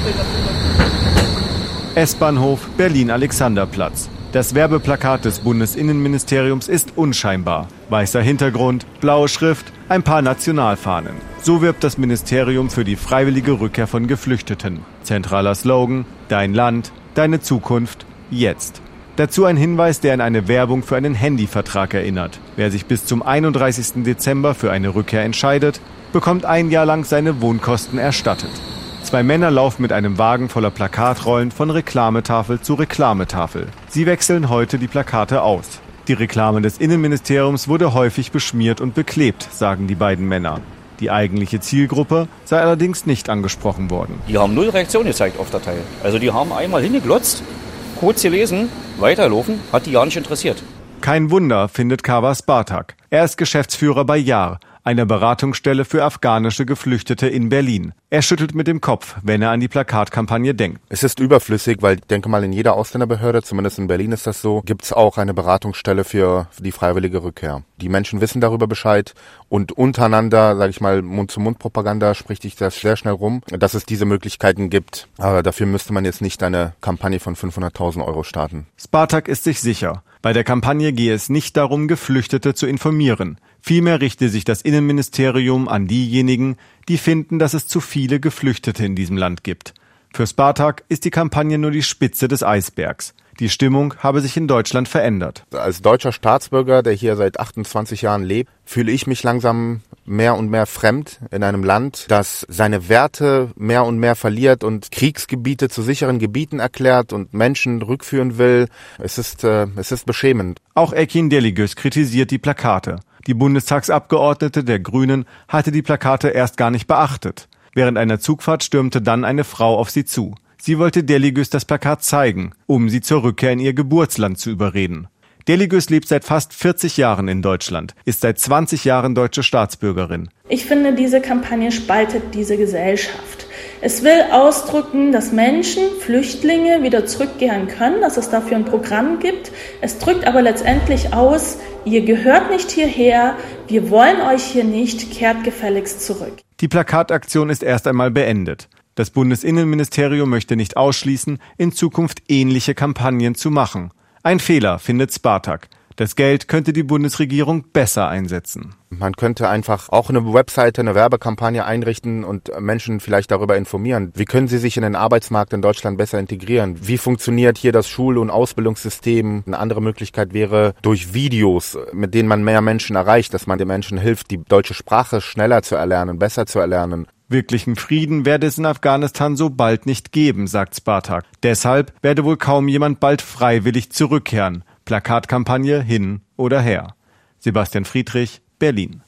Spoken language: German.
S-Bahnhof Berlin-Alexanderplatz. Das Werbeplakat des Bundesinnenministeriums ist unscheinbar. Weißer Hintergrund, blaue Schrift, ein paar Nationalfahnen. So wirbt das Ministerium für die freiwillige Rückkehr von Geflüchteten. Zentraler Slogan: Dein Land, deine Zukunft, jetzt. Dazu ein Hinweis, der an eine Werbung für einen Handyvertrag erinnert. Wer sich bis zum 31. Dezember für eine Rückkehr entscheidet, bekommt ein Jahr lang seine Wohnkosten erstattet. 2 Männer laufen mit einem Wagen voller Plakatrollen von Reklametafel zu Reklametafel. Sie wechseln heute die Plakate aus. Die Reklame des Innenministeriums wurde häufig beschmiert und beklebt, sagen die beiden Männer. Die eigentliche Zielgruppe sei allerdings nicht angesprochen worden. Die haben 0 Reaktion gezeigt auf der Teil. Also die haben einmal hingeglotzt, kurz gelesen, weiterlaufen, hat die gar nicht interessiert. Kein Wunder, findet Kawa Spartak. Er ist Geschäftsführer bei JAR, einer Beratungsstelle für afghanische Geflüchtete in Berlin. Er schüttelt mit dem Kopf, wenn er an die Plakatkampagne denkt. Es ist überflüssig, weil ich denke mal, in jeder Ausländerbehörde, zumindest in Berlin ist das so, gibt es auch eine Beratungsstelle für die freiwillige Rückkehr. Die Menschen wissen darüber Bescheid und untereinander, sage ich mal, Mund-zu-Mund-Propaganda spricht sich das sehr schnell rum, dass es diese Möglichkeiten gibt. Aber dafür müsste man jetzt nicht eine Kampagne von 500.000 Euro starten. Spartak ist sich sicher. Bei der Kampagne gehe es nicht darum, Geflüchtete zu informieren. Vielmehr richte sich das Innenministerium an diejenigen, die finden, dass es zu viele Geflüchtete in diesem Land gibt. Für Spartak ist die Kampagne nur die Spitze des Eisbergs. Die Stimmung habe sich in Deutschland verändert. Als deutscher Staatsbürger, der hier seit 28 Jahren lebt, fühle ich mich langsam mehr und mehr fremd in einem Land, das seine Werte mehr und mehr verliert und Kriegsgebiete zu sicheren Gebieten erklärt und Menschen rückführen will. Es ist beschämend. Auch Ekin Deligöz kritisiert die Plakate. Die Bundestagsabgeordnete der Grünen hatte die Plakate erst gar nicht beachtet. Während einer Zugfahrt stürmte dann eine Frau auf sie zu. Sie wollte Deligöz das Plakat zeigen, um sie zur Rückkehr in ihr Geburtsland zu überreden. Deligöz lebt seit fast 40 Jahren in Deutschland, ist seit 20 Jahren deutsche Staatsbürgerin. Ich finde, diese Kampagne spaltet diese Gesellschaft. Es will ausdrücken, dass Menschen, Flüchtlinge wieder zurückkehren können, dass es dafür ein Programm gibt. Es drückt aber letztendlich aus, ihr gehört nicht hierher, wir wollen euch hier nicht, kehrt gefälligst zurück. Die Plakataktion ist erst einmal beendet. Das Bundesinnenministerium möchte nicht ausschließen, in Zukunft ähnliche Kampagnen zu machen. Ein Fehler, findet Spartak. Das Geld könnte die Bundesregierung besser einsetzen. Man könnte einfach auch eine Webseite, eine Werbekampagne einrichten und Menschen vielleicht darüber informieren. Wie können sie sich in den Arbeitsmarkt in Deutschland besser integrieren? Wie funktioniert hier das Schul- und Ausbildungssystem? Eine andere Möglichkeit wäre durch Videos, mit denen man mehr Menschen erreicht, dass man den Menschen hilft, die deutsche Sprache schneller zu erlernen, besser zu erlernen. Wirklichen Frieden werde es in Afghanistan so bald nicht geben, sagt Spartak. Deshalb werde wohl kaum jemand bald freiwillig zurückkehren. Plakatkampagne hin oder her. Sebastian Friedrich, Berlin.